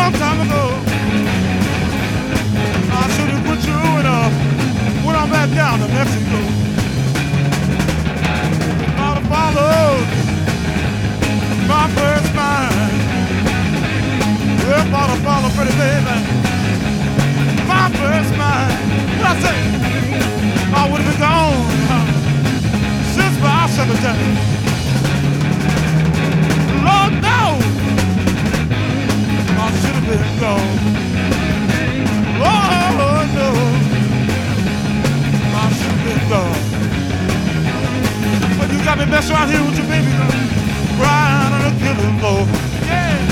long time ago. I should have put you in went on back down to Mexico. I'd have followed my first mind. Well, I'd have followed pretty baby. My first mind. What I say? I would have been gone since my 17. Lord knows I should have been gone. Lord knows I should have been gone. But you got me messing around here with your baby girl, crying on the killing floor. Yeah.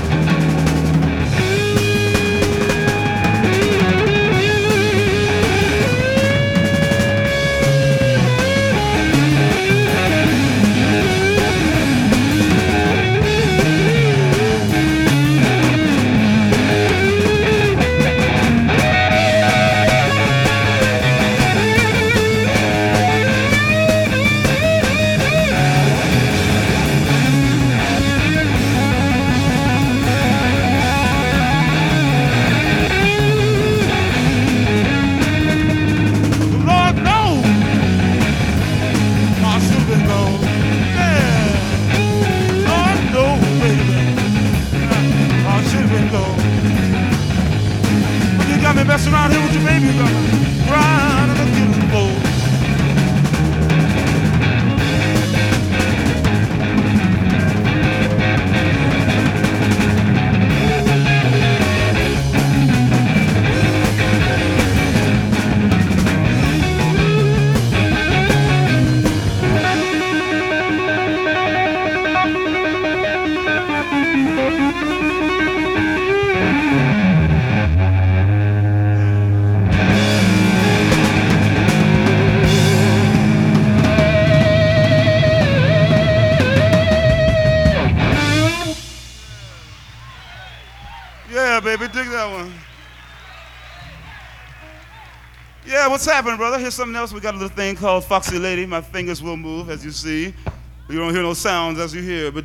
Messing around here with your baby girl, crying on the killing floor. Yeah, baby, dig that one. Yeah, what's happening, brother? Here's something else. We got a little thing called Foxy Lady. My fingers will move, as you see. You don't hear no sounds as you hear, but